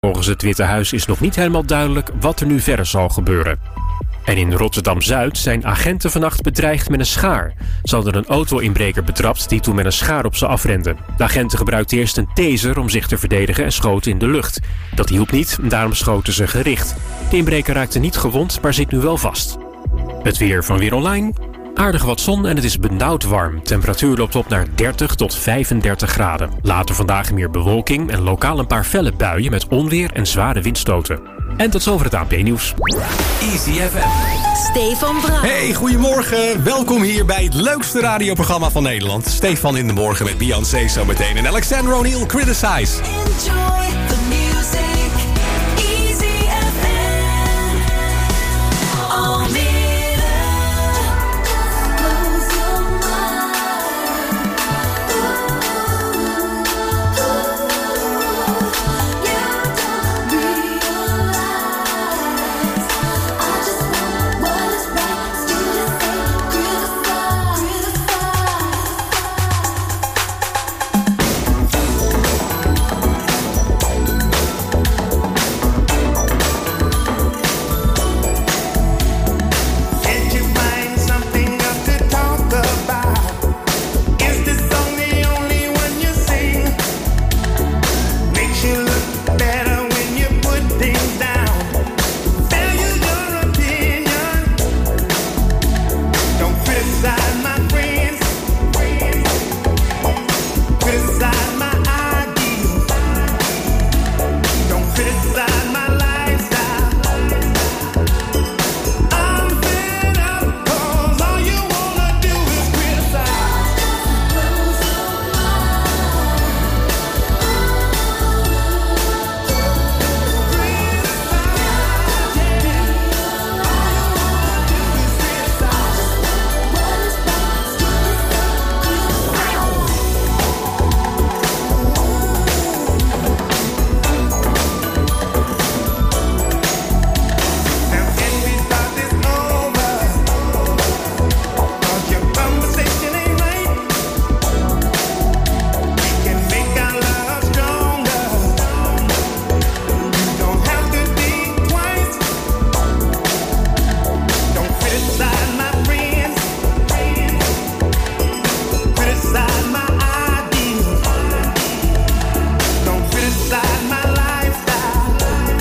Volgens het Witte Huis is nog niet helemaal duidelijk wat er nu verder zal gebeuren. En in Rotterdam-Zuid zijn agenten vannacht bedreigd met een schaar. Ze hadden een auto-inbreker betrapt die toen met een schaar op ze afrende. De agenten gebruikten eerst een taser om zich te verdedigen en schoten in de lucht. Dat hielp niet, daarom schoten ze gericht. De inbreker raakte niet gewond, maar zit nu wel vast. Het weer van Weer Online. Aardig wat zon en het is benauwd warm. Temperatuur loopt op naar 30 tot 35 graden. Later vandaag meer bewolking en lokaal een paar felle buien met onweer en zware windstoten. En tot zover het AP-nieuws. Easy FM. Stefan Braun. Hey, goedemorgen. Welkom hier bij het leukste radioprogramma van Nederland. Stefan in de morgen met Beyoncé zometeen. En Alexander O'Neal, Criticize. Enjoy the music. Easy FM. Almere. Close your mind. You don't realize I just want what is right. Still say Can't you find something else to talk about? Is this song the only one you sing? Makes you look better when you put things down. Value your opinion. Don't criticize my friends. Criticize my ideas. Don't criticize my lifestyle. I'm fed up 'cause all you wanna do is criticize. Now can we start this over? 'Cause your conversation ain't right. We can make our love stronger. You don't have to think twice. Don't criticize my friends. Criticize my ideas. Don't criticize my lifestyle.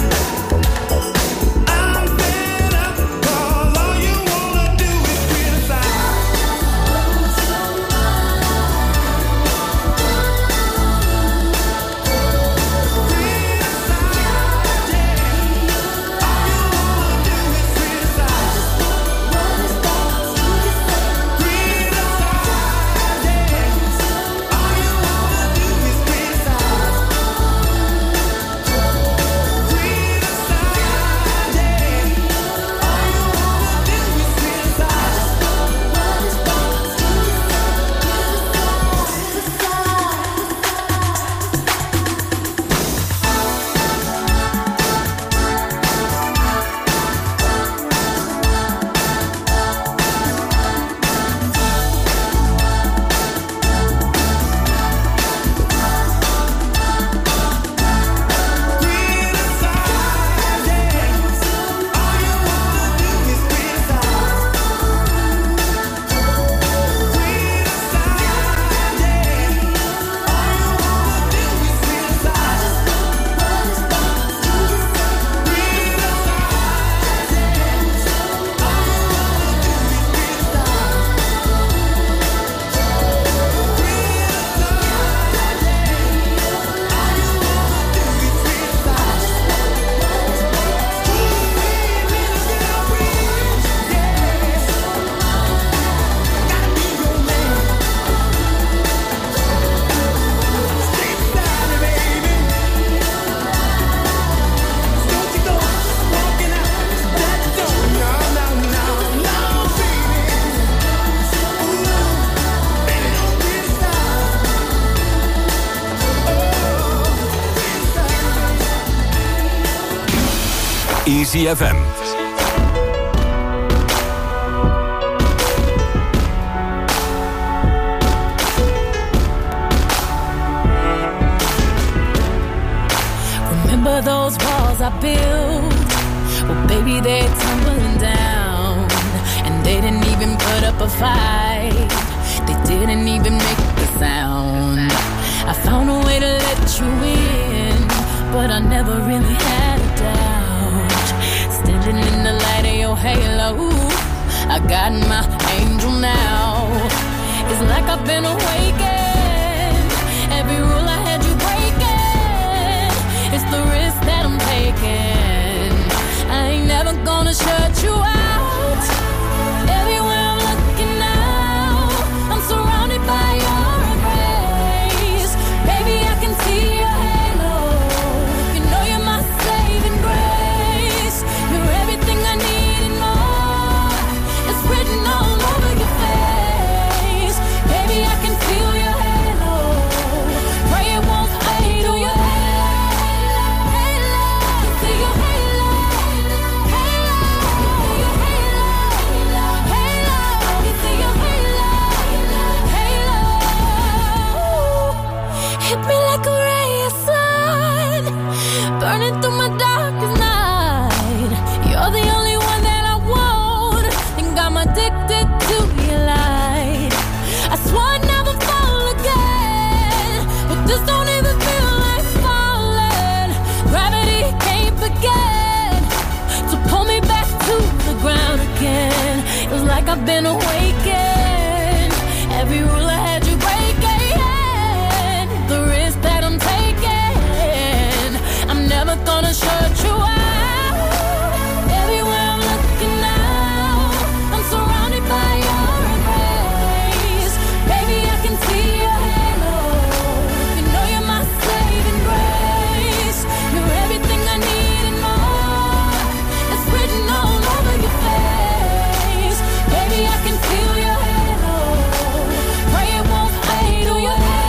I'm fed up 'cause all you wanna do is criticize. Easy FM. Remember for those walls I built. Well, baby, they're tumbling down. And they didn't even put up a fight. They didn't even make a sound. I found a way to let you in, but I never really had a doubt. Standing in the light of your halo, I got my angel now. It's like I've been awakened. Every rule I had you breaking. It's the risk that I'm taking. I ain't never gonna shut you out. Everywhere I'm looking now, I'm surrounded by your embrace. Baby, I can see your halo. You know you're my saving grace. You're everything I need and more. It's written all over your face. Baby, I can feel your halo. Pray it won't fade. Oh, your halo. See your halo. Hit me like a ray of sun, burning through my darkest night. You're the only one that I want, think I'm addicted to your light. I swore I'd never fall again, but this don't even feel like falling. Gravity can't begin to pull me back to the ground again. It was like I've been awakened. Every rule I had you breaking. The risk that I'm taking, I'm never gonna shut you out. Everywhere I'm looking now, I'm surrounded by your embrace. Baby, I can see your halo. You know you're my saving grace. You're everything I need and more. It's written all over your face. Baby, I can feel your halo. Pray it won't fade. Oh, your halo.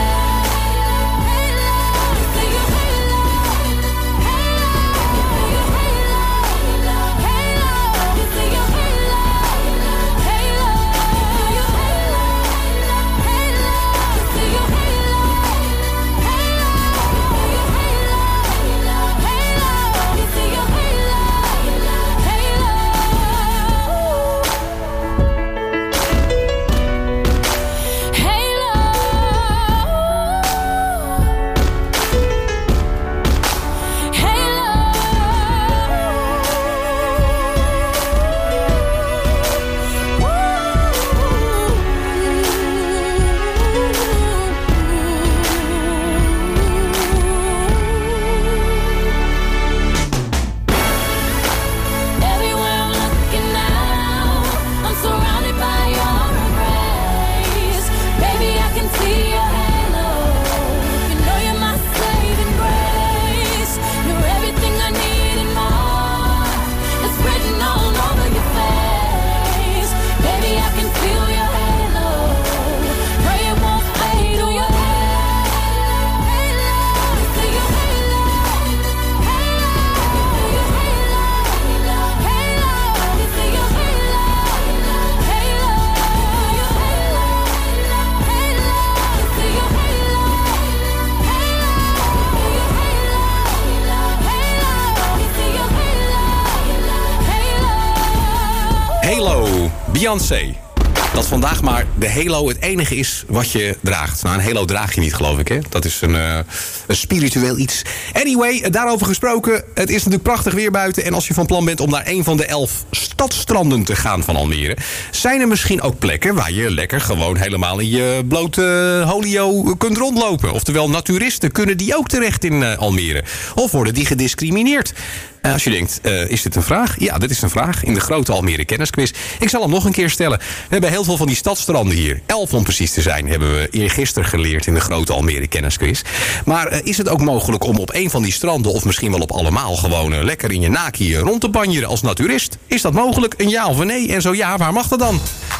Beyoncé. Dat vandaag maar de halo het enige is wat je draagt. Nou, een halo draag je niet, geloof ik, hè? Dat is een spiritueel iets. Anyway, daarover gesproken. Het is natuurlijk prachtig weer buiten. En als je van plan bent om naar een van de 11 stadstranden te gaan van Almere, zijn er misschien ook plekken waar je lekker gewoon helemaal in je blote holio kunt rondlopen. Oftewel, naturisten, kunnen die ook terecht in Almere? Of worden die gediscrimineerd? Als je denkt, is dit een vraag? Ja, dit is een vraag in de grote Almere Kennisquiz. Ik zal hem nog een keer stellen. We hebben heel veel van die stadstranden hier. 11 om precies te zijn, hebben we eergisteren geleerd in de grote Almere Kennisquiz. Maar is het ook mogelijk om op een van die stranden, of misschien wel op allemaal, gewoon lekker in je naki rond te banjeren als naturist? Is dat mogelijk? Een ja of een nee? En zo ja, waar mag dat dan?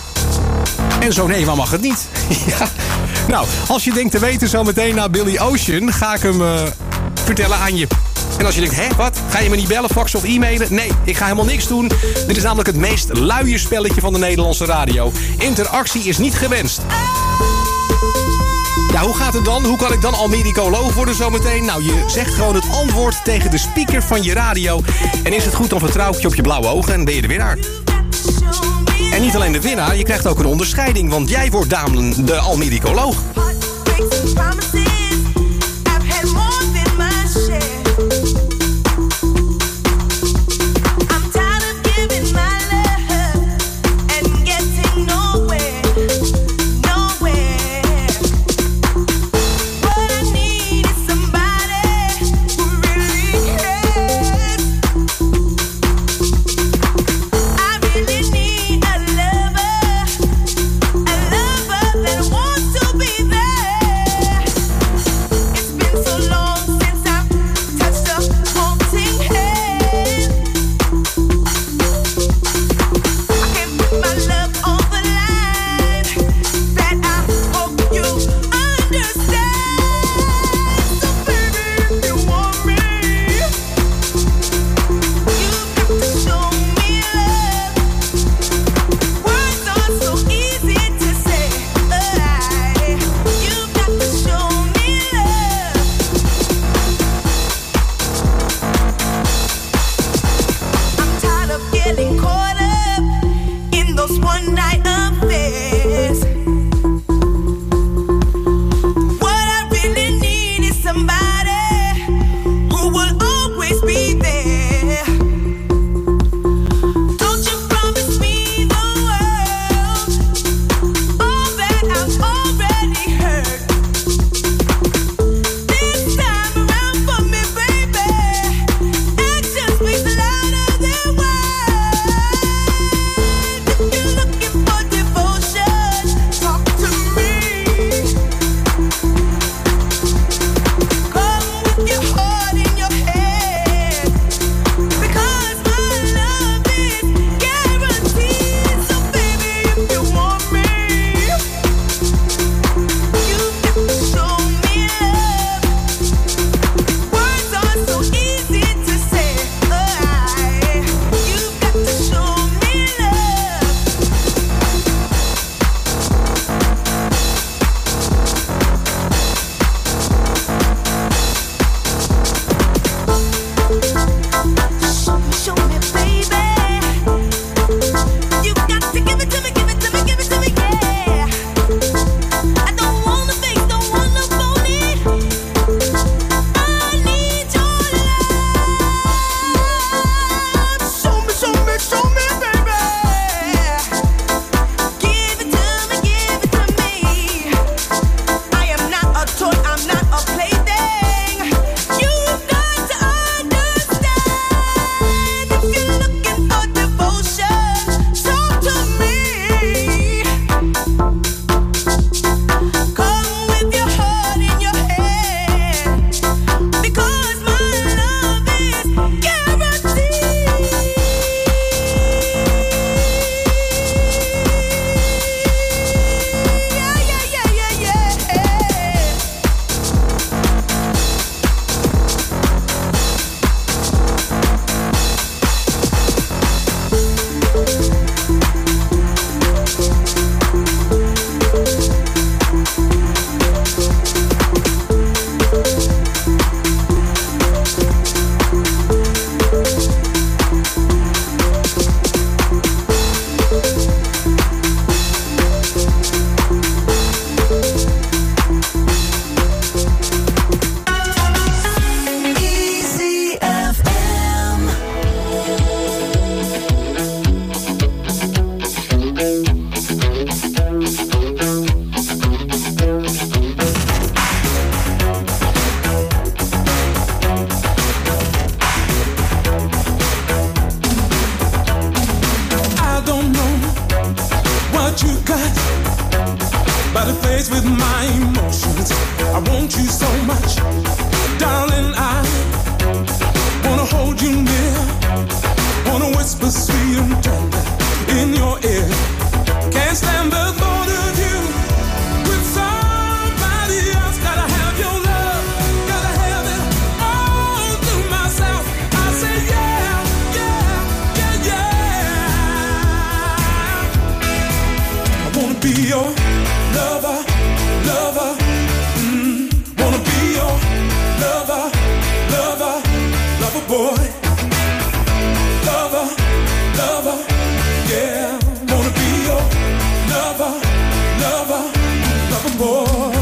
En zo nee, waar mag het niet? Ja. Nou, als je denkt te weten zo meteen naar Billy Ocean, ga ik hem vertellen aan je. En als je denkt, hé, wat? Ga je me niet bellen, faxen of e-mailen? Nee, ik ga helemaal niks doen. Dit is namelijk het meest luie spelletje van de Nederlandse radio. Interactie is niet gewenst. Ja, Nou, hoe gaat het dan? Hoe kan ik dan Almericoloog worden zometeen? Nou, je zegt gewoon het antwoord tegen de speaker van je radio. En is het goed, dan vertrouw ik je op je blauwe ogen en ben je de winnaar. En niet alleen de winnaar, je krijgt ook een onderscheiding. Want jij wordt Daan de Almericoloog. lover, lover, yeah. Wanna be your lover, lover, lover boy.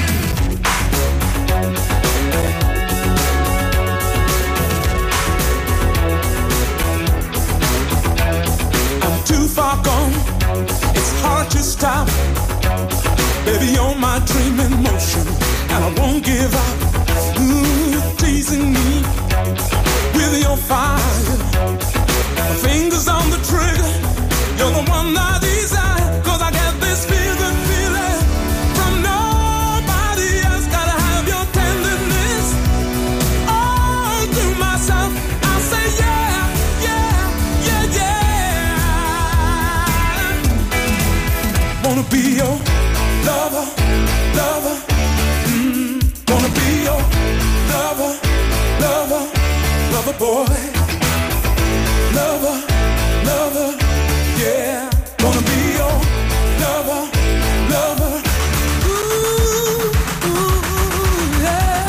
I'm too far gone, it's hard to stop. Baby, you're my dream in motion, and I won't give up. Teasing me with your fire. My fingers on the trigger, you're the one I desire. Cause I get this feeling from nobody else. Gotta have your tenderness all to myself. I say yeah, yeah, yeah, yeah. Wanna be your lover, lover. Wanna be your lover, lover, lover boy. Lover, lover, yeah. Wanna be your lover, lover. Ooh, ooh, yeah.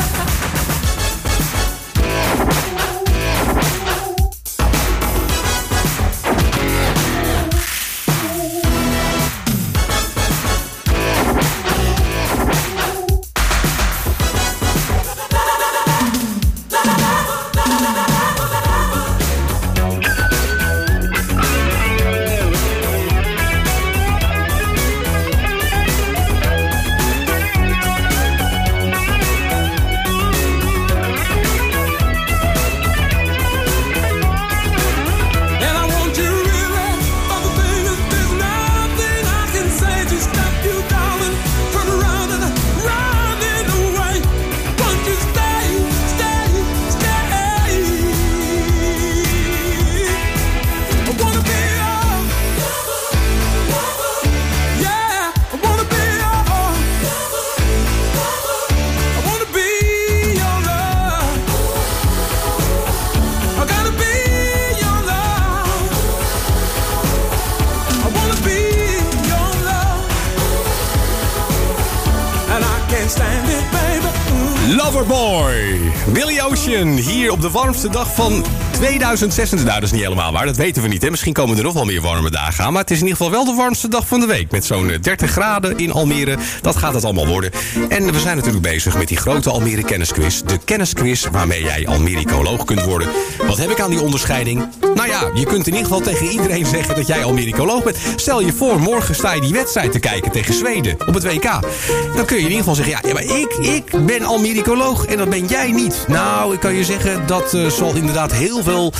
Loverboy, Billy Ocean, hier op de warmste dag van 2026. Nou, dat is niet helemaal waar, dat weten we niet. Hè? Misschien komen er nog wel meer warme dagen aan. Maar het is in ieder geval wel de warmste dag van de week. Met zo'n 30 graden in Almere. Dat gaat het allemaal worden. En we zijn natuurlijk bezig met die grote Almere kennisquiz. De kennisquiz waarmee jij Almericoloog kunt worden. Wat heb ik aan die onderscheiding? Nou ja, je kunt in ieder geval tegen iedereen zeggen dat jij Almericoloog bent. Stel je voor, morgen sta je die wedstrijd te kijken tegen Zweden op het WK. Dan kun je in ieder geval zeggen, ja, maar ik ben Almericoloog en dat ben jij niet. Nou, ik kan je zeggen, dat zal inderdaad heel veel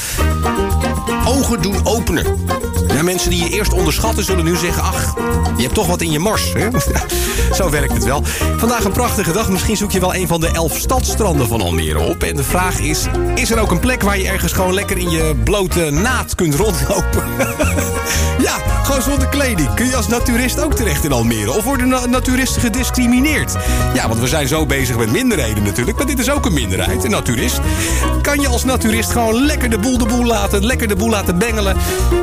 ogen doen openen. Ja, mensen die je eerst onderschatten zullen nu zeggen, ach, je hebt toch wat in je mars. Hè? Zo werkt het wel. Vandaag een prachtige dag. Misschien zoek je wel een van de 11 stadstranden van Almere op. En de vraag is er ook een plek waar je ergens gewoon lekker in je blote naad kunt rondlopen? Ja, gewoon zonder kleding. Kun je als naturist ook terecht in Almere? Of worden naturisten gediscrimineerd? Ja, want we zijn zo bezig met minderheden natuurlijk. Maar dit is ook een minderheid, een naturist. Kan je als naturist gewoon lekker de boel laten bengelen?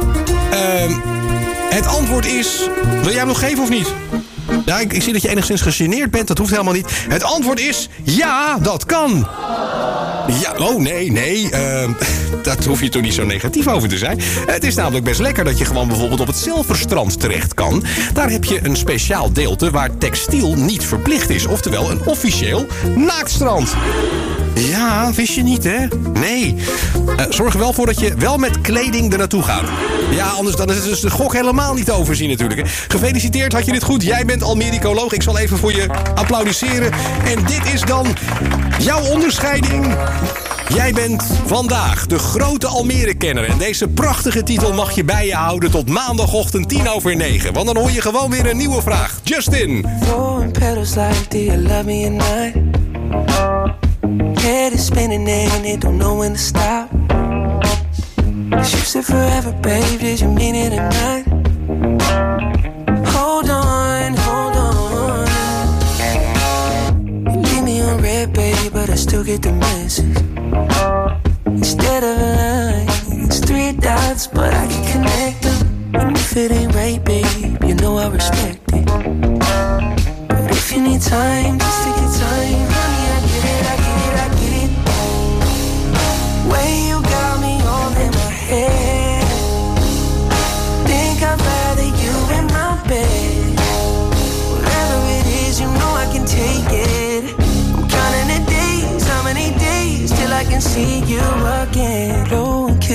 Het antwoord is... Wil jij hem nog geven of niet? Ja, ik zie dat je enigszins gegeneerd bent. Dat hoeft helemaal niet. Het antwoord is... Ja, dat kan. Ja, oh nee. Dat hoef je toch niet zo negatief over te zijn. Het is namelijk best lekker dat je gewoon bijvoorbeeld op het Zilverstrand terecht kan. Daar heb je een speciaal deelte waar textiel niet verplicht is. Oftewel een officieel naaktstrand. Ja, wist je niet, hè? Nee. Zorg er wel voor dat je wel met kleding er naartoe gaat. Ja, anders dan is het dus de gok helemaal niet te overzien natuurlijk. Hè? Gefeliciteerd, had je dit goed? Jij bent Almericoloog. Ik zal even voor je applaudisseren. En dit is dan jouw onderscheiding. Jij bent vandaag de grote Almere-kenner. En deze prachtige titel mag je bij je houden tot maandagochtend 9:10. Want dan hoor je gewoon weer een nieuwe vraag. Justin. Throwing petals like, do you love me at night? Head is spinning and it don't know when to stop. You said forever, babe, did you mean it at night? Hold on, hold on. You leave me on red, babe, but I still get the message. Instead of a line, it's 3 dots, but I can connect them. And if it ain't right, babe, you know I respect it. But if you need time, just take your time, honey, I get it. Way you got me all in my head.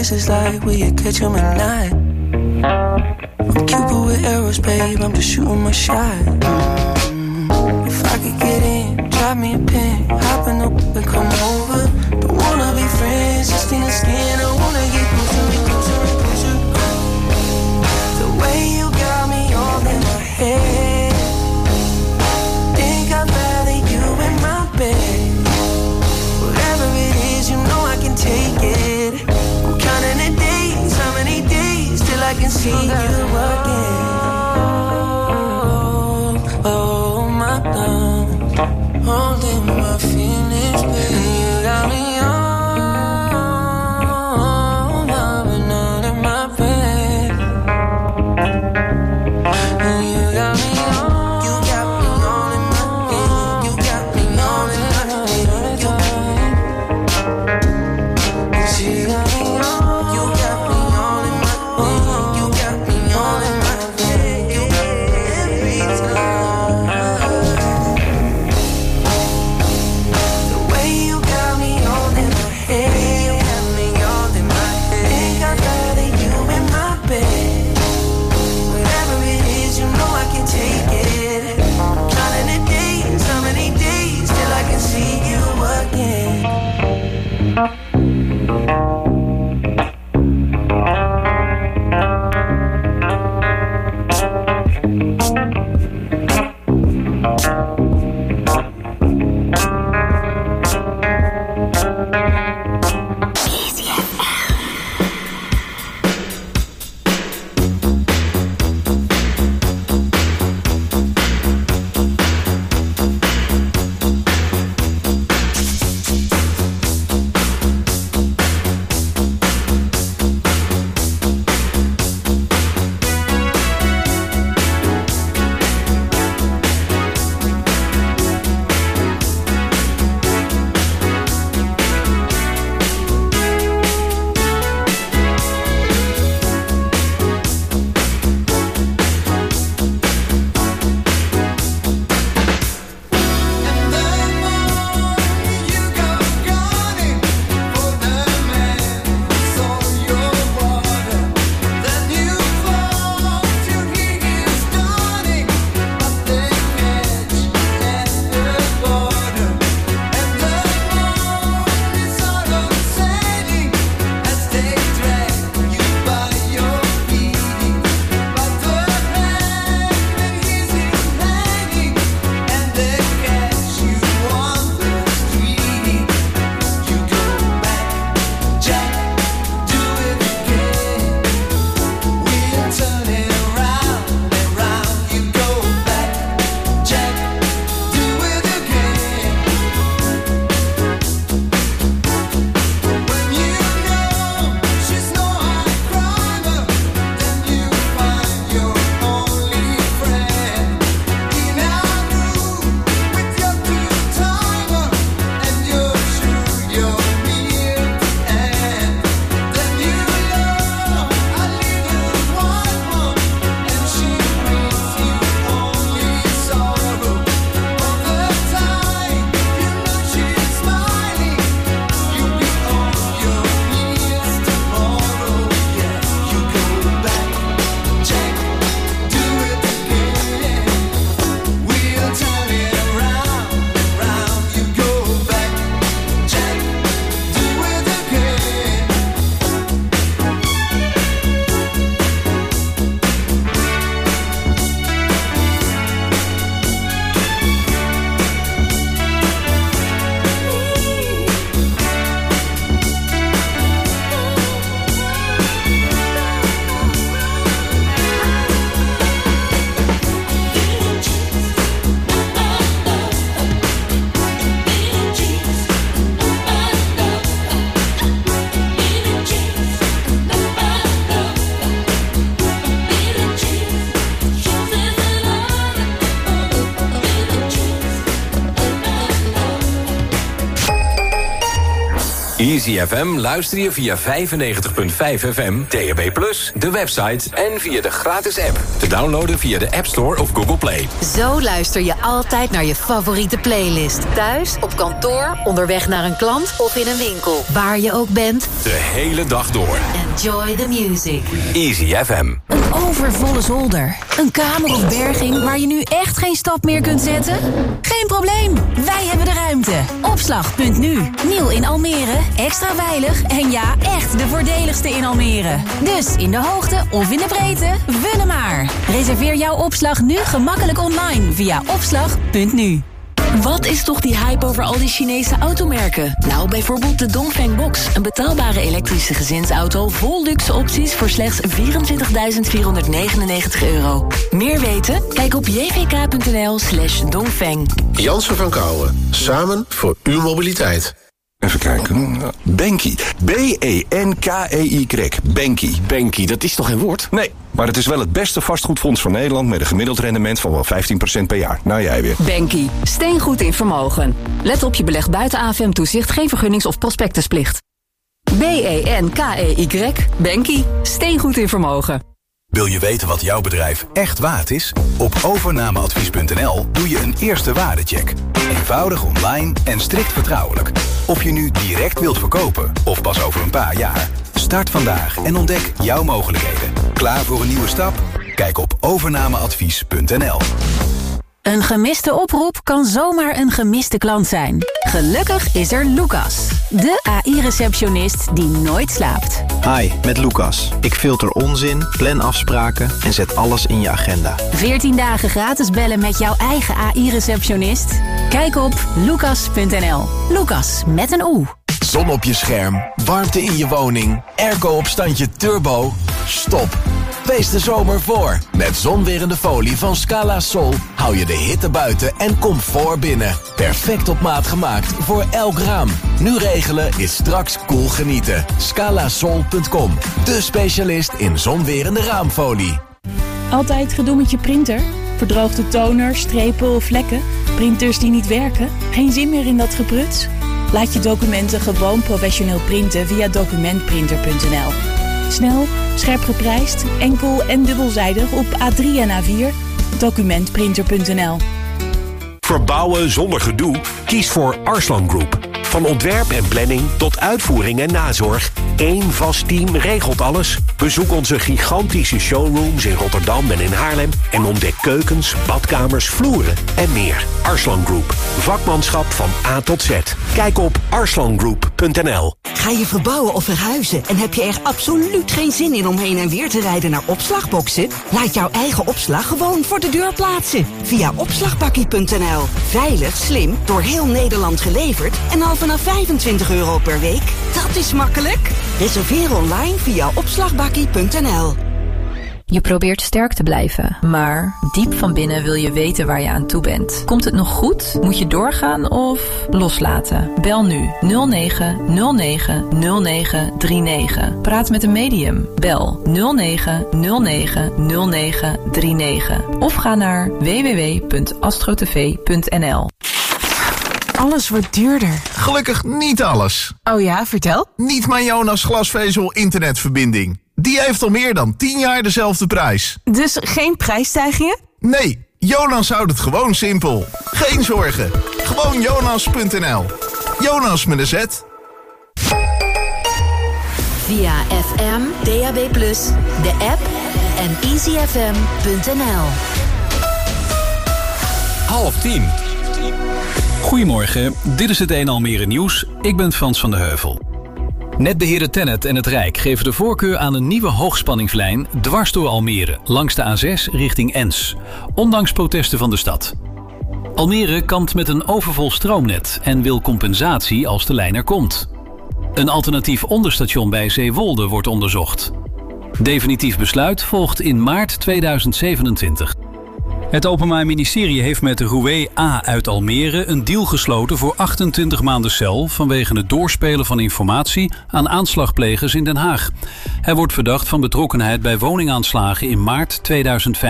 chances like will you catch 'em at night? I'm Cupid with arrows, babe, I'm just shooting my shot. If I could get in, drop me a pin, hop in the whip and come over. Don't wanna be friends, just in the skin, I wanna get closer and closer and closer. The way you got me all in my head, think I'd rather you in my bed. Whatever it is, you know I can take it. I'm counting the days, how many days till I can see you again. Oh, my love, holding my feelings, baby. You got me all loving out in my bed. You got me all, you got me all in my bed. You got me all in my bed. You got me all, you got me all in my bed. You got me all in my bed. Easy FM luister je via 95.5 FM, DAB+, de website en via de gratis app. Te downloaden via de App Store of Google Play. Zo luister je altijd naar je favoriete playlist. Thuis, op kantoor, onderweg naar een klant of in een winkel. Waar je ook bent. De hele dag door. Enjoy the music. Easy FM. Een overvolle zolder. Een kamer of berging waar je nu echt geen stap meer kunt zetten? Geen probleem, wij hebben de ruimte. Opslag.nu. Nieuw in Almere, extra veilig en ja, echt de voordeligste in Almere. Dus in de hoogte of in de breedte, wunne maar. Reserveer jouw opslag nu gemakkelijk online via opslag.nu. Wat is toch die hype over al die Chinese automerken? Nou, bijvoorbeeld de Dongfeng Box. Een betaalbare elektrische gezinsauto vol luxe opties voor slechts €24.499. Meer weten? Kijk op jvk.nl/Dongfeng. Jansen van Kouwen. Samen voor uw mobiliteit. Even kijken. Banky. B-E-N-K-E-Y. Banky. Banky, dat is toch geen woord? Nee, maar het is wel het beste vastgoedfonds van Nederland met een gemiddeld rendement van wel 15% per jaar. Nou, jij weer. Banky. Steengoed in vermogen. Let op, je belegt buiten AFM-toezicht, geen vergunnings- of prospectusplicht. B-E-N-K-E-Y. Banky. Steengoed in vermogen. Wil je weten wat jouw bedrijf echt waard is? Op overnameadvies.nl doe je een eerste waardecheck. Eenvoudig online en strikt vertrouwelijk. Of je nu direct wilt verkopen of pas over een paar jaar. Start vandaag en ontdek jouw mogelijkheden. Klaar voor een nieuwe stap? Kijk op overnameadvies.nl. Een gemiste oproep kan zomaar een gemiste klant zijn. Gelukkig is er Lucas, de AI-receptionist die nooit slaapt. Hi, met Lucas. Ik filter onzin, plan afspraken en zet alles in je agenda. 14 dagen gratis bellen met jouw eigen AI-receptionist? Kijk op lucas.nl. Lucas met een O. Zon op je scherm, warmte in je woning, airco op standje turbo. Stop. Wees de zomer voor. Met zonwerende folie van Scala Sol hou je de hitte buiten en comfort binnen. Perfect op maat gemaakt voor elk raam. Nu regelen is straks cool genieten. Scalasol.com, de specialist in zonwerende raamfolie. Altijd gedoe met je printer? Verdroogde toner, strepen of vlekken? Printers die niet werken? Geen zin meer in dat gebruts? Laat je documenten gewoon professioneel printen via documentprinter.nl. Snel, scherp geprijsd, enkel en dubbelzijdig op A3 en A4. Documentprinter.nl. Verbouwen zonder gedoe? Kies voor Arslan Group. Van ontwerp en planning tot uitvoering en nazorg. Eén vast team regelt alles. Bezoek onze gigantische showrooms in Rotterdam en in Haarlem. En ontdek keukens, badkamers, vloeren en meer. Arslan Group. Vakmanschap van A tot Z. Kijk op arslangroup.nl. Ga je verbouwen of verhuizen en heb je er absoluut geen zin in om heen en weer te rijden naar opslagboxen? Laat jouw eigen opslag gewoon voor de deur plaatsen. Via opslagbakkie.nl. Veilig, slim, door heel Nederland geleverd en al vanaf €25 per week. Dat is makkelijk. Reserveer online via opslagbakkie.nl. Je probeert sterk te blijven, maar diep van binnen wil je weten waar je aan toe bent. Komt het nog goed? Moet je doorgaan of loslaten? Bel nu 0909 0939. Praat met een medium. Bel 0909 0939. Of ga naar www.astrotv.nl. Alles wordt duurder. Gelukkig niet alles. Oh ja, vertel. Niet mijn Jonas glasvezel internetverbinding. Die heeft al meer dan 10 jaar dezelfde prijs. Dus geen prijsstijgingen? Nee, Jonas houdt het gewoon simpel. Geen zorgen. Gewoon Jonas.nl. Jonas met een Z. Via FM, DAB+, de app en easyfm.nl. 9:30. Goedemorgen, dit is het 1 Almere Nieuws. Ik ben Frans van de Heuvel. Netbeheerder Tennet en het Rijk geven de voorkeur aan een nieuwe hoogspanningslijn dwars door Almere, langs de A6 richting Ens, ondanks protesten van de stad. Almere kampt met een overvol stroomnet en wil compensatie als de lijn er komt. Een alternatief onderstation bij Zeewolde wordt onderzocht. Definitief besluit volgt in maart 2027. Het Openbaar Ministerie heeft met Roué A. uit Almere een deal gesloten voor 28 maanden cel vanwege het doorspelen van informatie aan aanslagplegers in Den Haag. Hij wordt verdacht van betrokkenheid bij woningaanslagen in maart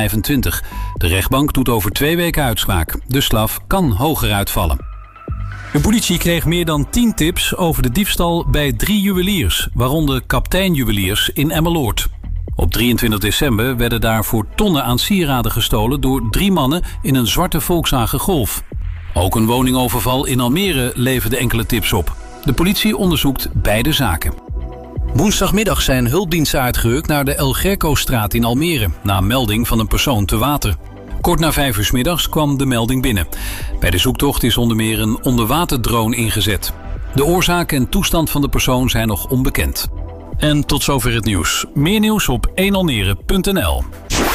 2025. De rechtbank doet over 2 weken uitspraak. De straf kan hoger uitvallen. De politie kreeg meer dan 10 tips over de diefstal bij 3 juweliers, waaronder Kaptein Juweliers in Emmeloord. Op 23 december werden daar voor tonnen aan sieraden gestolen door 3 mannen in een zwarte Volkswagen Golf. Ook een woningoverval in Almere leverde enkele tips op. De politie onderzoekt beide zaken. Woensdagmiddag zijn hulpdiensten uitgerukt naar de El Greco-straat in Almere, na een melding van een persoon te water. Kort na 5 uur 's middags kwam de melding binnen. Bij de zoektocht is onder meer een onderwaterdrone ingezet. De oorzaak en toestand van de persoon zijn nog onbekend. En tot zover het nieuws. Meer nieuws op 1almere.nl.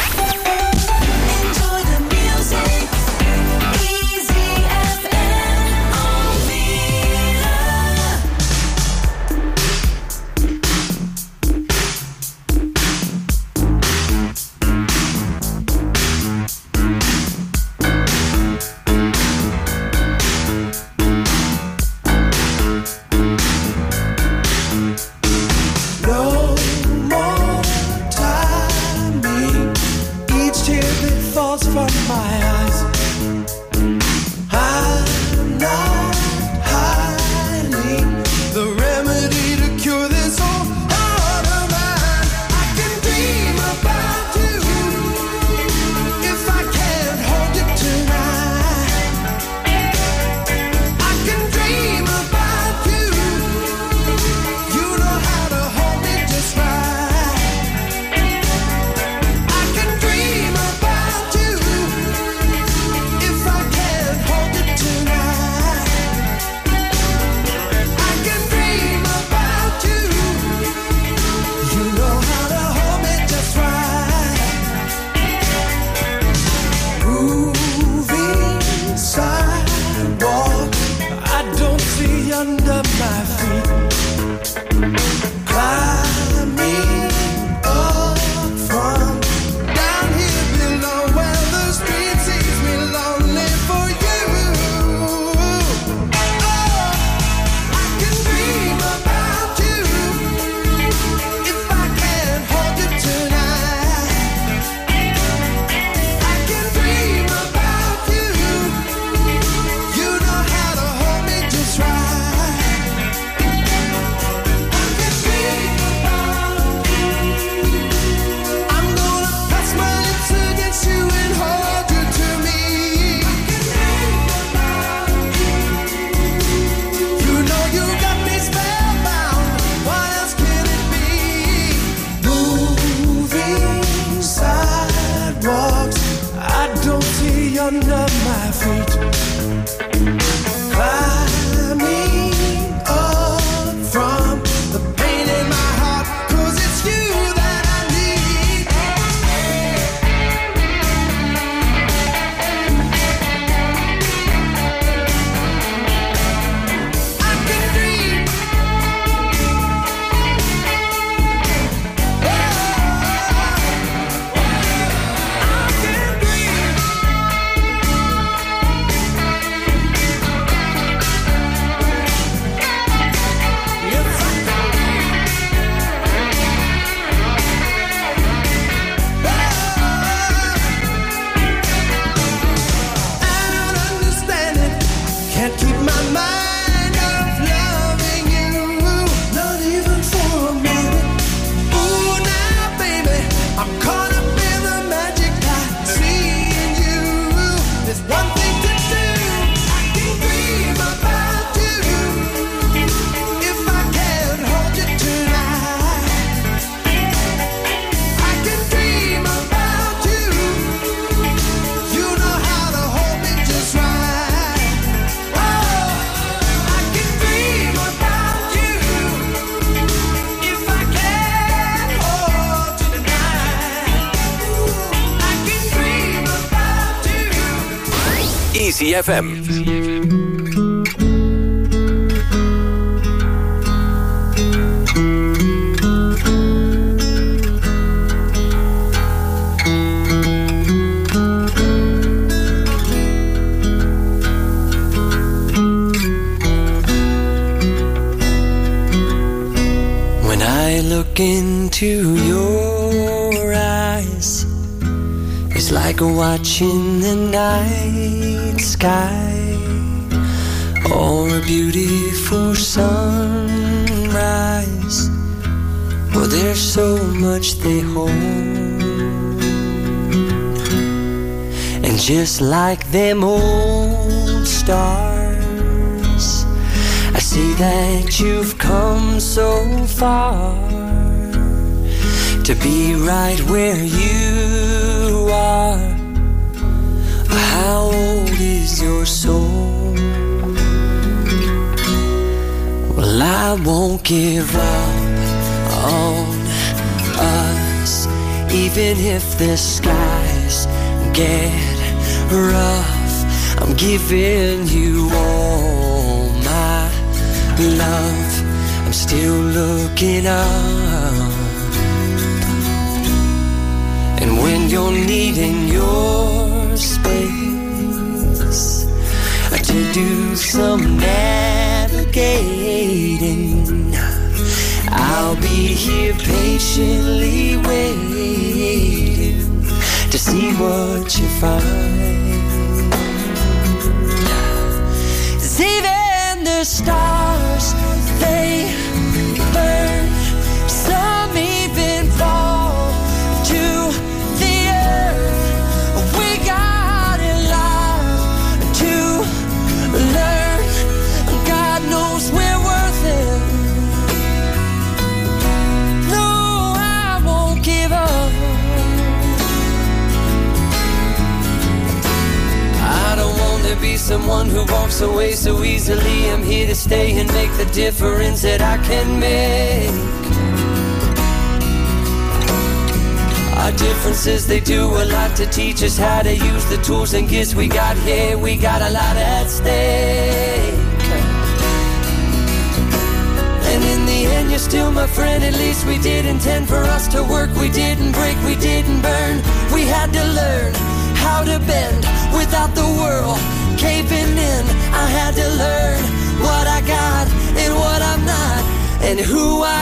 Easy FM. When I look into your eyes, it's like watching the night sky or a beautiful sunrise. Well, there's so much they hold. And just like them old stars, I see that you've come so far to be right where you are. How old is your soul? Well, I won't give up on us, even if the skies get rough. I'm giving you all my love. I'm still looking up. And when you're needing your space to do some navigating, I'll be here patiently waiting to see what you find. 'Cause even the stars, they burn. Some even fall to the earth. We got a lot to learn. God knows we're worth it. No, I won't give up. I don't want to be someone who walks away so easily. I'm here to stay and make the difference that I can make. Our differences, they do a lot to teach us how to use the tools and gifts we got here. We got a lot at stake. And in the end, you're still my friend. At least we did intend for us to work. We didn't break, we didn't burn. We had to learn how to bend without the world caving in. I had to learn what I got and what I'm not, and who I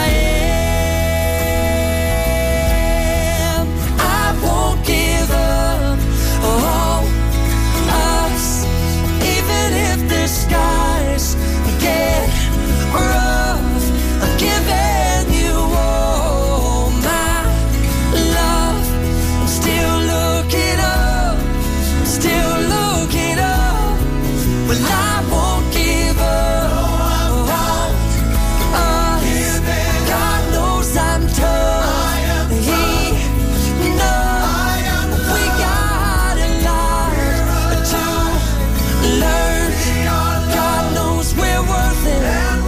am. I won't give up on us, even if the skies get rough. I'm giving you all my love. I'm still looking up, still looking up. Well, I won't give up on us. God knows I'm tough. He knows we got a lot to learn. God knows we're worth it.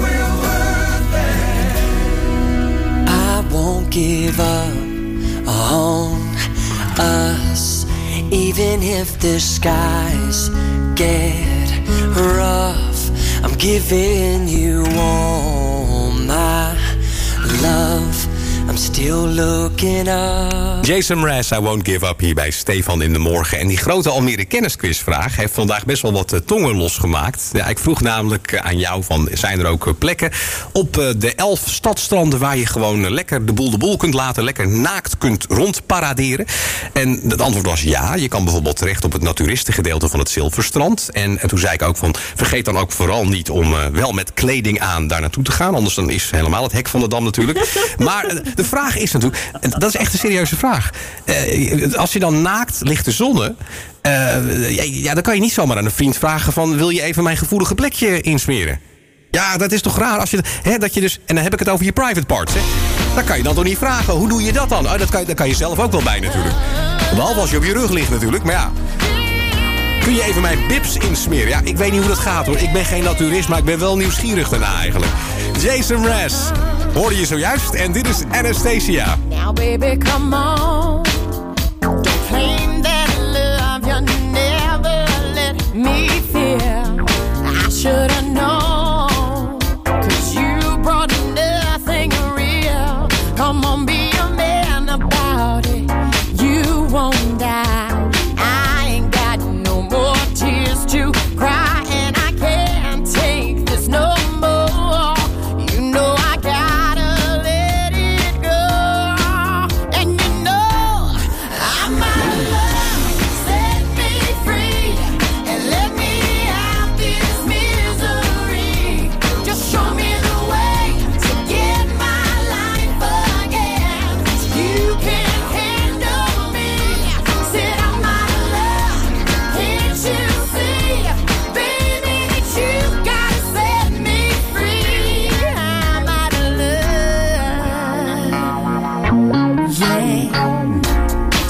I won't give up on us, even if the skies get rough. I'm giving you all my love. I'm still looking up. Jason Mraz, I Won't Give Up, hier bij Stefan in de Morgen. En die grote Almere kennisquizvraag heeft vandaag best wel wat tongen losgemaakt. Ja, ik vroeg namelijk aan jou, zijn er ook plekken op de 11 stadstranden waar je gewoon lekker de boel kunt laten, lekker naakt kunt rondparaderen? En het antwoord was ja. Je kan bijvoorbeeld terecht op het naturistengedeelte van het Zilverstrand. En toen zei ik ook van, vergeet dan ook vooral niet om wel met kleding aan daar naartoe te gaan. Anders dan is helemaal het hek van de dam natuurlijk. Maar de vraag is natuurlijk, en dat is echt een serieuze vraag. Als je dan naakt ligt te zonnen, dan kan je niet zomaar aan een vriend vragen van, wil je even mijn gevoelige plekje insmeren? Ja, dat is toch raar als je, dat je dus, en dan heb ik het over je private parts, hè? Dat kan je dan toch niet vragen. Hoe doe je dat dan? Dat kan je zelf ook wel bij natuurlijk. Behalve als je op je rug ligt natuurlijk, maar ja. Kun je even mijn bips insmeren? Ja, ik weet niet hoe dat gaat hoor. Ik ben geen naturist, maar ik ben wel nieuwsgierig daarna eigenlijk. Jason Mraz hoorde je zojuist en dit is Anastasia. Now baby, come on. Don't claim that love you never let me feel. I should have known, 'cause you brought nothing real. Come on, be a man about it. You won't die. I ain't got no more tears to cry, and I can't take this no more. You know I gotta let it go. And you know I'm out of love. Set me free and let me out this misery.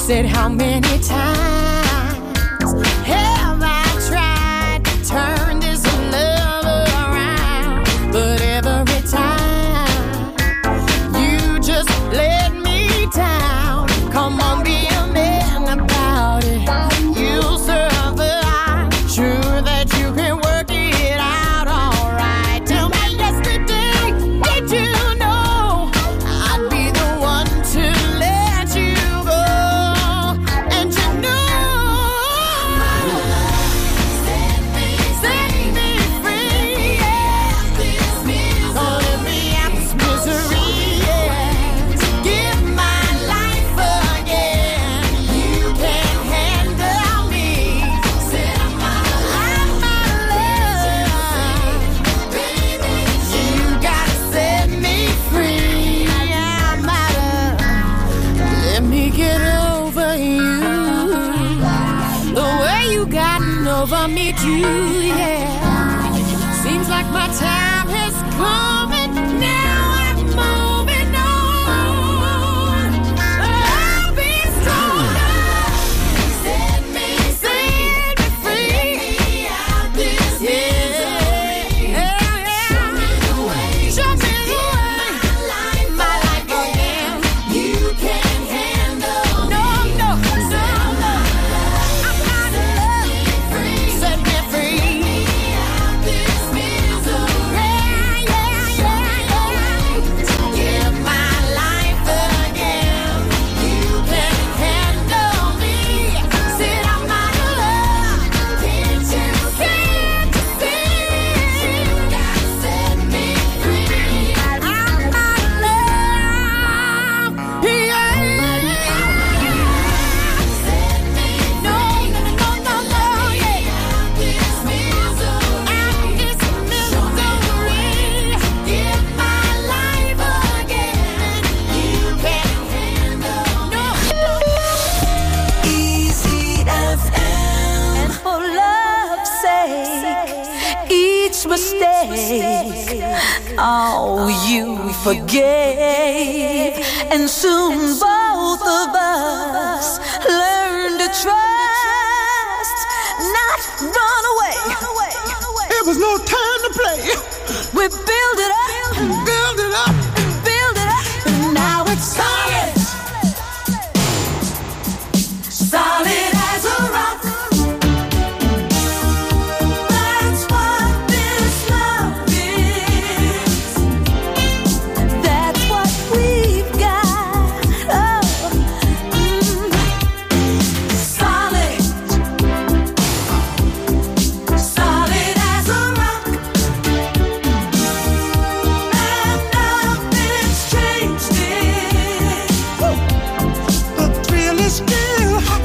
said, how many times have I tried to turn this love around? But every time you just let me down. Come on, be a man about it. You'll survive. Sure that you can work it out all right. Tell me yesterday, did you know I'd be the one to let you go? And you know, set me free, yeah. Don't let me out this misery, yeah. Give my life again. You can handle me. I'm out of love, baby. You gotta set me free. I'm out of. Let me get over you. The way you gotten over me too, yeah. Seems like my time has come and now I'm moving on. I'll be stronger. Set me free. Out this misery. Show me the way. Show me the way. My life again. You can handle me. No. I'm out of love. Set me free. Out this misery. Give my life again. You can handle me. Said I'm out of love. Can't you see? You gotta set me free. I'm out of love. Yeah. Set me free. No, yeah. Out this misery. Give my life again. You can handle me. Easy FM. And for love's sake, each mistake, oh, you forgave. And soon both of us learn to trust, not run away. It was no time to play. We build it up, build it up, build it up, and now it's solid. Solid as a rock. That's what this love is. That's what we've got. Oh, solid. Solid as a rock. And nothing's changed it. The thrill is still hot.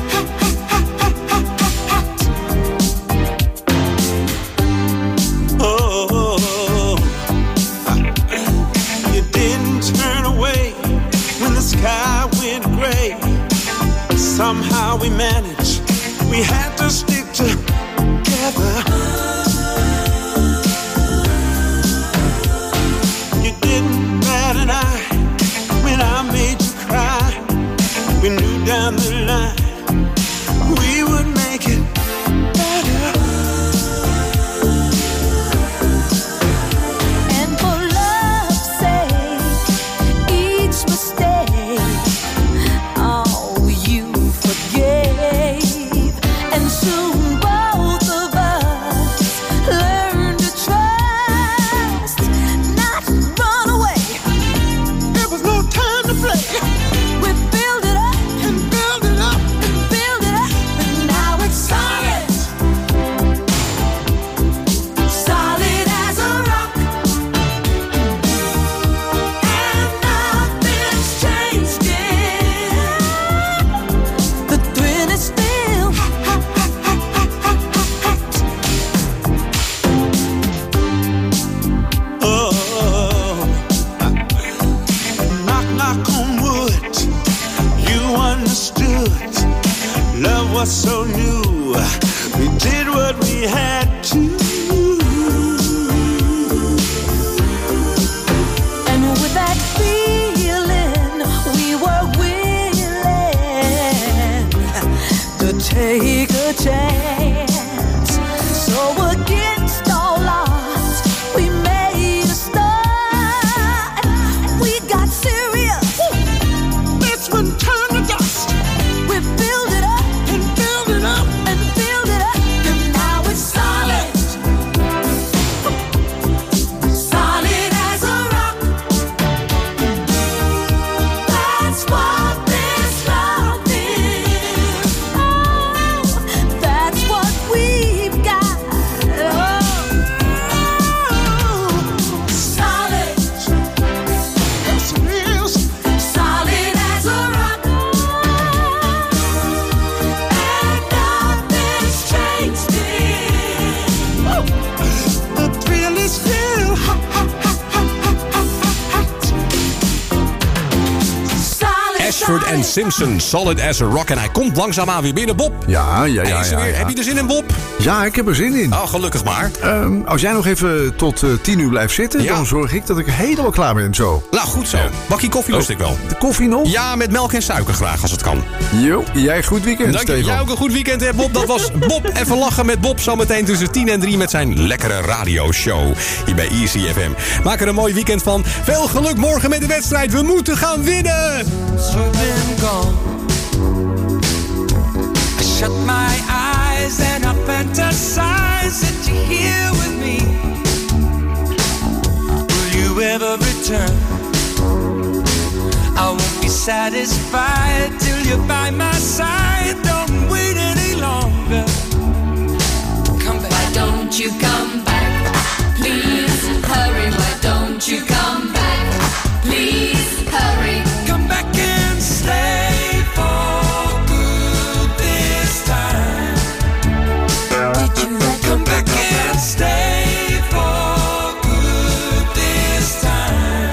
Oh, you didn't turn away when the sky went gray. Somehow we managed. We had to stick together. You didn't bat an eye when I made you cry. We knew down the line we would make it better. And for love's sake, each mistake, oh, you forgave. And soon both of us learn to trust, not run away. There was no time to play. We build it up And build it up. and build it up, and now it's solid. Solid as a rock. And nothing's changed it. The thrill is still Oh, knock, knock on wood. You understood. Love was so new. We did what we had to. and with that feeling we were willing take a chance. So against all odds, we made a start. We got serious. This one turned to dust. We build it up and build it up and build it up, and now it's solid. Solid as a rock. That's what this love is. Oh, that's what we've got. Oh, solid. Yes, it is. Solid as a rock. And nothing's changed it. The thrill is still hot. Ashford en Simpson, Solid as a Rock. En hij komt langzaamaan weer binnen, Bob. Ja. Heb je er zin in, Bob? Ja, ik heb er zin in. Oh, gelukkig maar. Als jij nog even tot 10 uur blijft zitten, dan zorg ik dat ik helemaal klaar ben zo. Nou, goed zo. Bakje koffie lust ik wel. De koffie nog? Ja, met melk en suiker graag als het kan. Jo, jij goed weekend, Dank je. Stefan. Jij ook een goed weekend, hè, Bob. Dat was Bob. Even lachen met Bob. Zometeen tussen 10 en 3 met zijn lekkere radioshow. Hier bij Easy FM. Maak er een mooi weekend van. Veel geluk morgen met de wedstrijd. We moeten gaan winnen. You've been gone. I shut my eyes and I fantasize that you're here with me. Will you ever return? I won't be satisfied till you're by my side. Don't wait any longer. Come back. Why don't you come back? Please hurry. Why don't you come back? Please hurry. Come back and stay for good this time. Did you Come back and stay for good this time.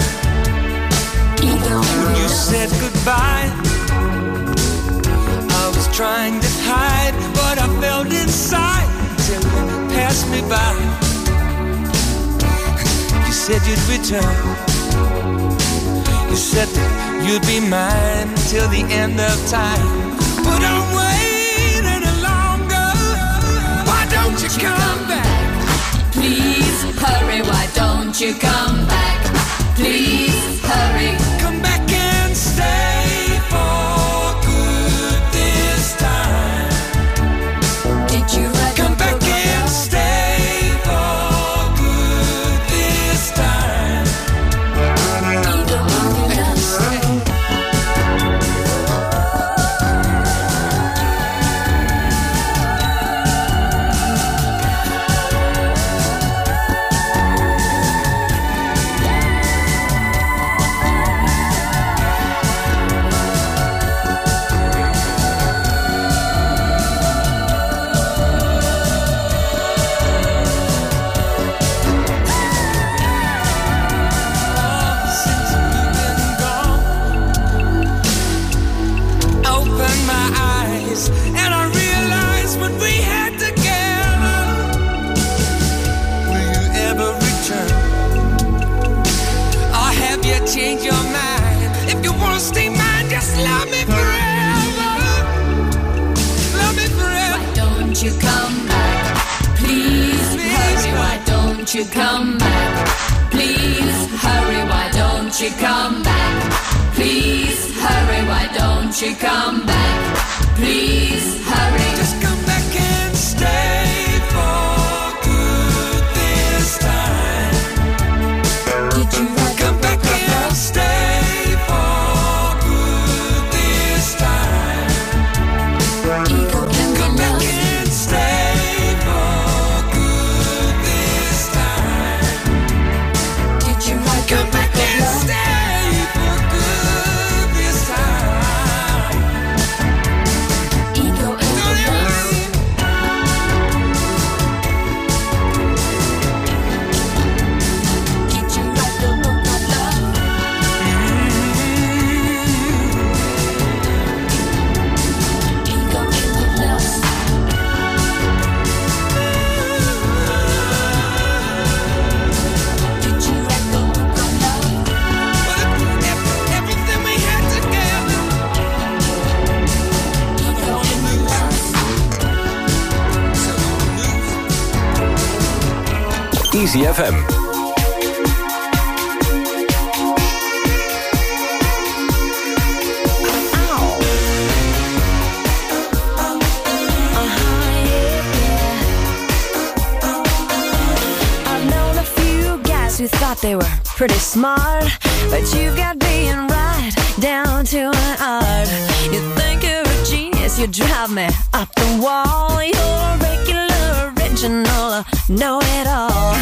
When you said goodbye, I was trying to hide what I felt inside till you passed me by. You said you'd return. You said that you'd be mine till the end of time. But don't wait any longer. Why don't you come back? Please hurry. Why don't you come back? Please hurry. Come back and stay for good this time. Did you Come back and stay for good this time. And I realized what we had together. Will you ever return? Or have you changed your mind? If you want to stay mine, just love me forever. Love me forever. Why don't you come back? Please hurry. Why don't you come back? Please hurry. Why don't you come back? Please hurry. Why don't you come back? Please hurry. Just come back and stay for good this time. Did you Come back and stay for good this time. Come back and stay for good this time. Did you Come back and stay for good this time. Easy FM. Who thought they were pretty smart, but you've got being right down to an art. You think you're a genius, you drive me up the wall. You're regular, original, know-it-all.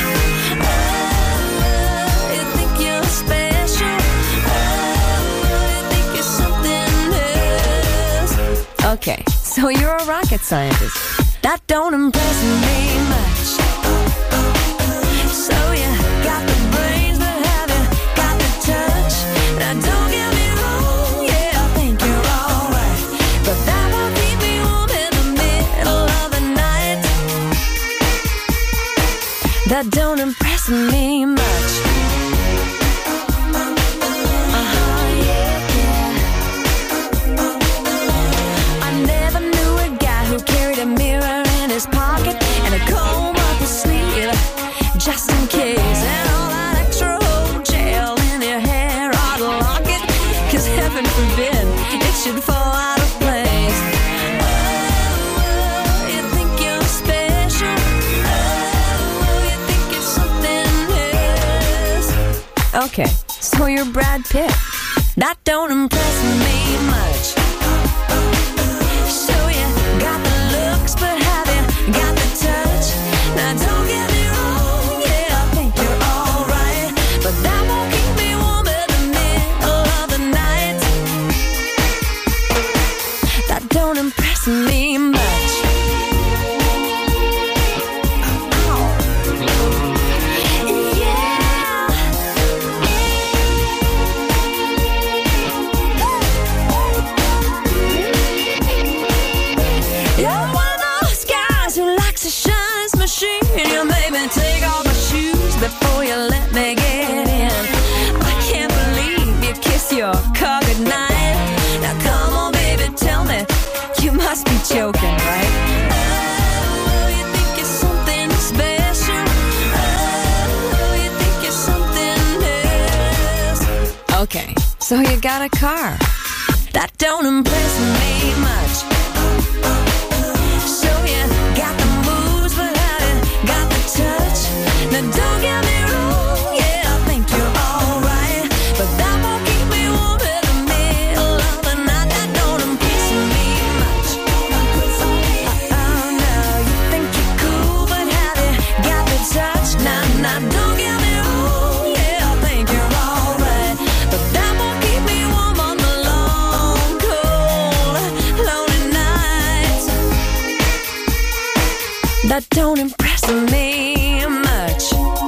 Oh, you think you're special. Oh, you think you're something else. Okay, so you're a rocket scientist. That don't impress me much. So you got the brains, but have you got the touch? Now don't get me wrong, yeah, I think you're alright, but that won't keep me warm in the middle of the night. That don't impress me much. I never knew a guy who carried a mirror in his pocket and a comb up his sleeve, just in case, and all that extra old gel in your hair ought to lock it, 'cause heaven forbid it should fall out of place. Oh, you think you're special. Oh, you think you're something else. Okay, so you're Brad Pitt. That don't impress me much. So you got the looks, but have you got the touch? Now don't get me wrong, yeah, I think you're alright, but that won't keep me warm in the middle of the night. That don't impress me much. You're one of those guys who likes a shines machine. You made me take off my shoes before you let me get in. I can't believe you kissed your car goodnight. Now come on, baby, tell me, you must be joking, right? Oh, you think you're something special. Oh, you think you're something else. Okay, so you got a car. That don't impress me much. So you got the moves, but have you got the touch? Now don't get me wrong, yeah, I think you're alright, but that won't keep me warm in the middle of the night. That don't impress me much. Oh no, you think you're cool, but have you got the touch? Now don't get me wrong, yeah, I think you're alright, but that won't keep me warm on the long, cold, lonely nights. That don't impress me much.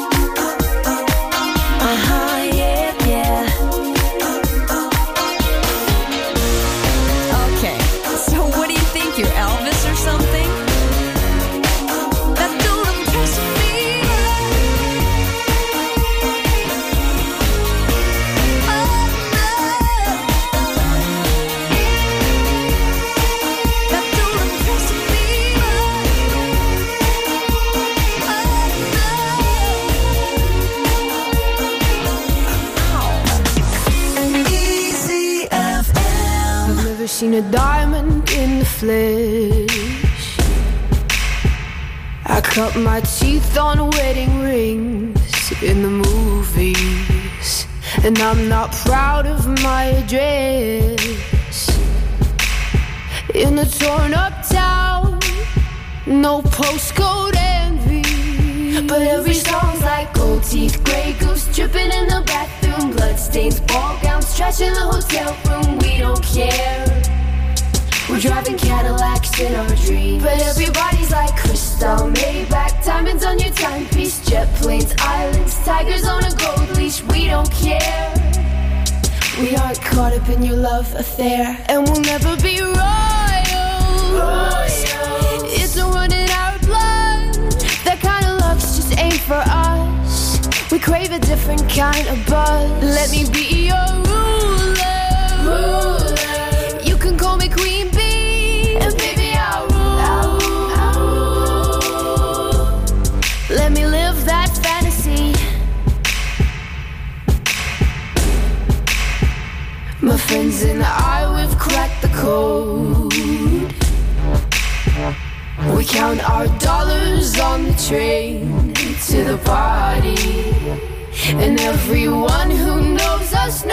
Yeah, yeah. Okay, so what do you think, you're Elvis or something? That don't impress me. Oh no. That don't impress me. Easy FM. I've never seen a diamond in the flesh. I cut my teeth on wedding rings in the movies, and I'm not proud of my address. In a torn up town, no postcode envy, but every song's like gold teeth, grey goose dripping in the bathroom, bloodstains, ball gowns, trash in the hotel room. We don't care. We're driving Cadillacs in our dreams, but everybody's like crystal, Maybach, diamonds on your timepiece, jet planes, islands, tigers on a gold leash. We don't care. We aren't caught up in your love affair, and we'll never be royals. It's a run in our blood. That kind of luck's just ain't for us. We crave a different kind of buzz. Let me be your ruler. You can call me Queen Bee, and baby I'll rule. Let me live that fantasy. count our dollars on the train to the party. And everyone who knows us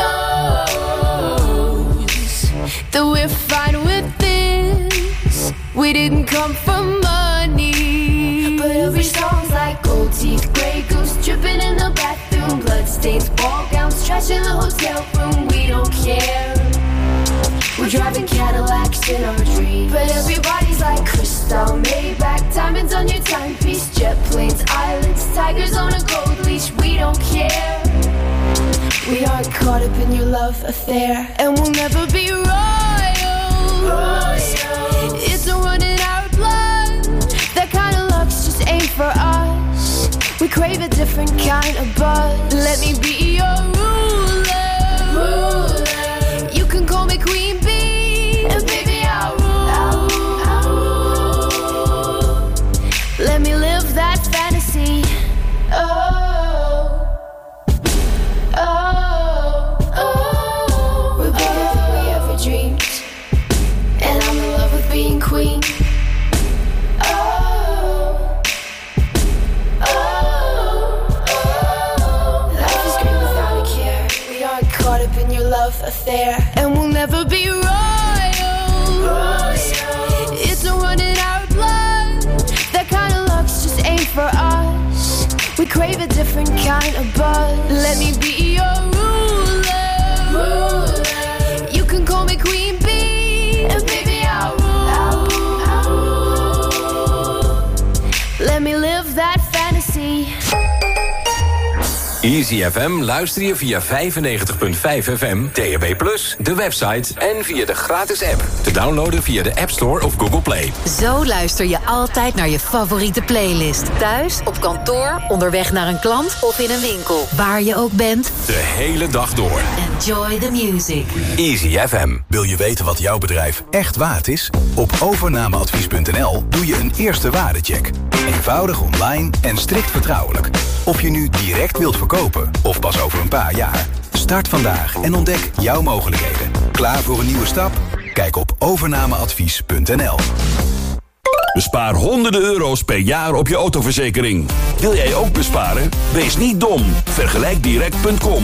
knows that we're fine with this. We didn't come for money. But every song's like gold teeth, grey goose dripping in the bathroom, bloodstains, ball gowns, trash in the hotel room. We don't care. We're driving Cadillacs in our dreams. But everybody's like crystal, Maybach, diamonds on your timepiece, jet planes, islands, tigers on a gold leash. We don't care. We aren't caught up in your love affair, and we'll never be royals. It's a run in our blood. That kind of luck's just ain't for us. We crave a different kind of buzz. Let me be your ruler. You can call me Queen Bee, and baby I'll rule. Let me live that fantasy. We're bigger than we ever dreamed, and I'm in love with being queen. Life is great without a care. We aren't caught up in your love affair, and we'll never be royals. It's a run in our blood. That kind of luck's just ain't for us. We crave a different kind of buzz. Let me be your ruler. You can call me Queen Bee, and baby I'll rule. Let me live that fantasy. Easy FM luister je via 95.5 FM, DAB+, de website en via de gratis app. Te downloaden via de App Store of Google Play. Zo luister je altijd naar je favoriete playlist. Thuis, op kantoor, onderweg naar een klant of in een winkel. Waar je ook bent. De hele dag door. Enjoy the music. Easy FM. Wil je weten wat jouw bedrijf echt waard is? Op overnameadvies.nl doe je een eerste waardecheck. Eenvoudig online en strikt vertrouwelijk. Of je nu direct wilt verkopen of pas over een paar jaar. Start vandaag en ontdek jouw mogelijkheden. Klaar voor een nieuwe stap? Kijk op overnameadvies.nl. Bespaar honderden euro's per jaar op je autoverzekering. Wil jij ook besparen? Wees niet dom. Vergelijkdirect.com.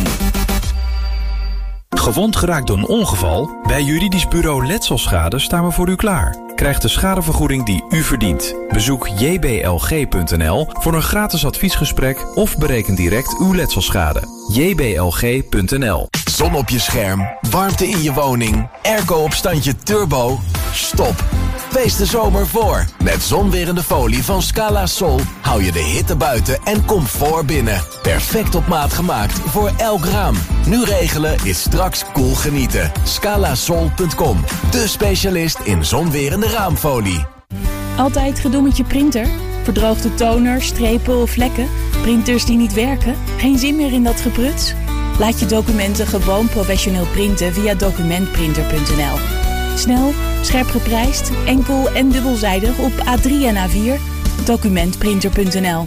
Gewond geraakt door een ongeval? Bij Juridisch Bureau Letselschade staan we voor u klaar. Krijg de schadevergoeding die u verdient. Bezoek jblg.nl voor een gratis adviesgesprek of bereken direct uw letselschade. jblg.nl. Zon op je scherm, warmte in je woning, airco op standje turbo. Stop. Wees de zomer voor. Met zonwerende folie van Scala Sol hou je de hitte buiten en comfort binnen. Perfect op maat gemaakt voor elk raam. Nu regelen is straks cool genieten. Scalasol.com, de specialist in zonwerende raamfolie. Altijd gedoe met je printer? Verdroogde toner, strepen of vlekken? Printers die niet werken? Geen zin meer in dat gepruts? Laat je documenten gewoon professioneel printen via documentprinter.nl. Snel, scherp geprijsd, enkel en dubbelzijdig op A3 en A4. Documentprinter.nl.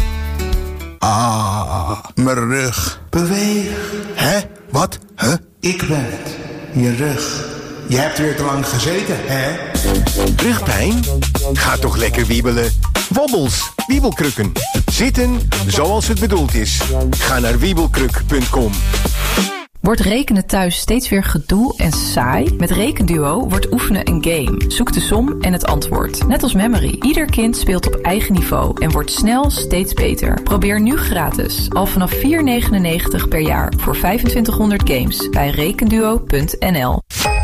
Ah, mijn rug. Beweeg. Hè? Wat? Huh? Ik ben het. Je rug. Je hebt weer te lang gezeten, hè? Rugpijn? Ga toch lekker wiebelen. Wobbels, wiebelkrukken. Zitten zoals het bedoeld is. Ga naar wiebelkruk.com. Wordt rekenen thuis steeds weer gedoe en saai? Met Rekenduo wordt oefenen een game. Zoek de som en het antwoord. Net als Memory. Ieder kind speelt op eigen niveau en wordt snel steeds beter. Probeer nu gratis. Al vanaf €4,99 per jaar voor 2500 games bij rekenduo.nl.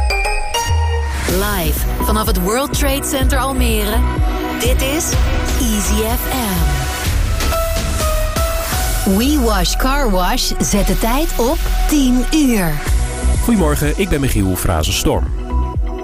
Live vanaf het World Trade Center Almere. Dit is Easy FM. We Wash Car Wash zet de tijd op 10 uur. Goedemorgen, ik ben Michiel Frazenstorm.